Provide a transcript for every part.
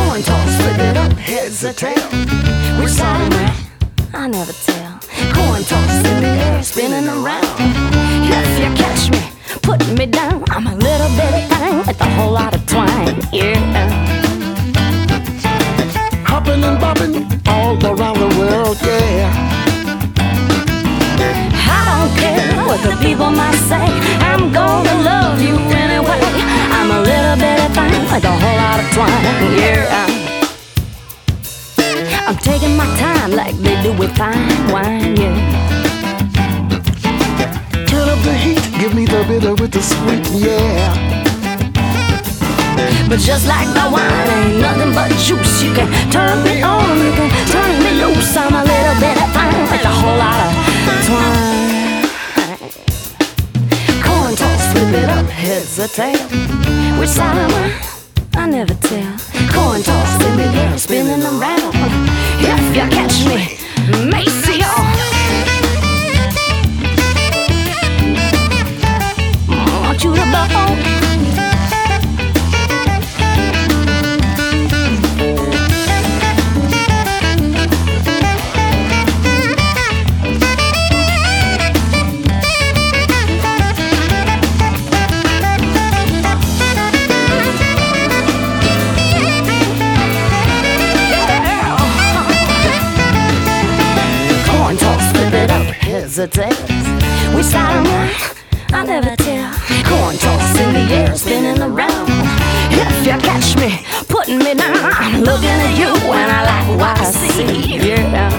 Coin toss, flip it up, heads or tail. Which side am I? I never tell. Coin toss in the air, spinning around. If you catch me, put me down. I'm a little bitty thing with a whole lot of twang. Yeah. Hopping and bopping all around the world, yeah. I don't care what the people might say. I'm gonna love you anyway. I'm a little bitty thing with a whole lot of twang. Yeah. I'm taking my time like they do with fine wine, yeah. Turn up the heat, give me the bitter with the sweet, yeah. But just like the wine, ain't nothing but juice. You can turn me on, you can turn me loose. I'm a little bit of fine with a whole lot of twine. Coin toss, flip it up, heads or tail. Which side am I never tell. Coin toss in the air, spinning around. If you catch me, Maceo. Want you to blow. We start I never tell. Coin toss in the air, spinning around. If you catch me, putting me down, I'm looking at you and I like what I see. Yeah.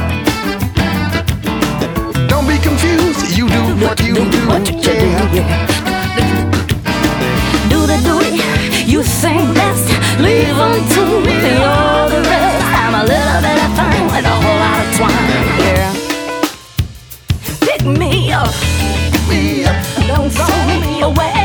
Don't be confused, you do what you do. What you do, yeah. Do the duty, you think best. Leave them to me, all the rest. I'm a little bit of fun with a whole lot of twine. Yeah. Pick me up, don't throw me away.